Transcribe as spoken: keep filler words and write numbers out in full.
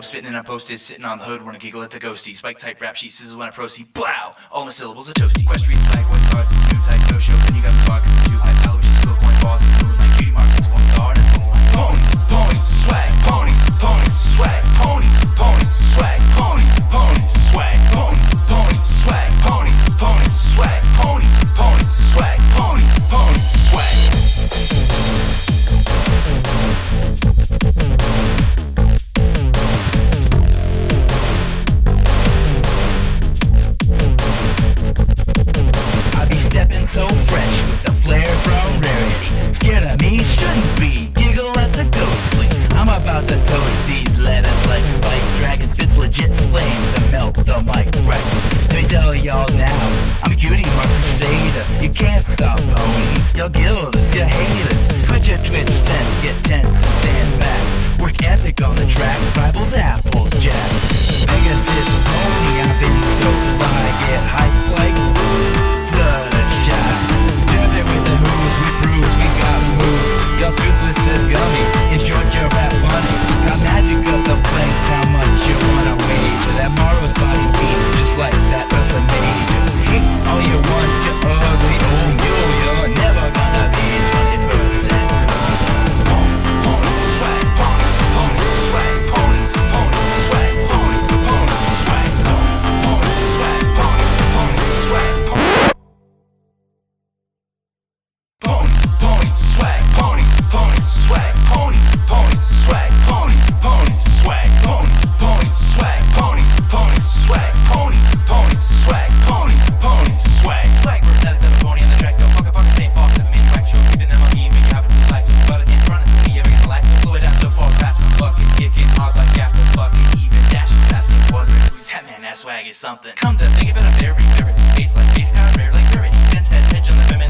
dope, spitting and I'm posted, sitting on the hood, wanna giggle at the ghosty. Spike type rap sheet, scissors when I proceed, blow! All my syllables are toasty. Equestrian swag, one tarts, it's a new type, no show, then you got me vodkas and two high aloysius, Coke, boss, and moving like cutie mark, six one star, and ponies, ponies, swag, ponies, ponies, swag, ponies, ponies, swag, ponies, ponies, swag, ponies, ponies, swag, ponies, ponies, swag, ponies, ponies, swag, ponies, ponies, swag. I be stepping so fresh with the flair from rarity. Scared of me shouldn't be, giggle at the ghostly. I'm about to toast these letters like spike dragon spits legit flames to melt the mic right. Let me tell y'all now, I'm cutie mark crusader. You can't stop ponies, y'all guilders, you haters. Twitch your twitch sense, get tense and stand back. Work ethic on the track, rivals Applejack. Pegasus pony, I've been so fly, get hyped like bloodshot. Stab it with the hooves, we bruise, we got moves. Y'all toothless is gummy, in short your rap funny. Got magic of the flanks, how much you wanna wager? That Morrow's body beat, just like that Ursa Major. Hate all you want, you ugly old mule, you're never gonna be twenty-first century. Ponies, ponies, swag, ponies, ponies, swag, ponies, ponies, swag, ponies, ponies, swag, ponies, ponies, swag, ponies, ponies, swag, ponies, ponies, swag, ponies, ponies, swag, ponies, ponies, swag, ponies, ponies, swag, ponies, ponies, swag, ponies, ponies, swag, ponies, ponies, swag, ponies, ponies, swag, swag. We're that little pony on the track, don't fuck a fuck, stay boss of me, whack show, keeping them on me, make you have a life, but again, front is me, every life, slow it down so far, raps, I'm fucking kicking hard like apple, fucking even dashes, asking, wondering who's that man, that swag is something. Come to think of it, I'm very, very, bass like bass, kind of rare like rarity, dense head, hedge on the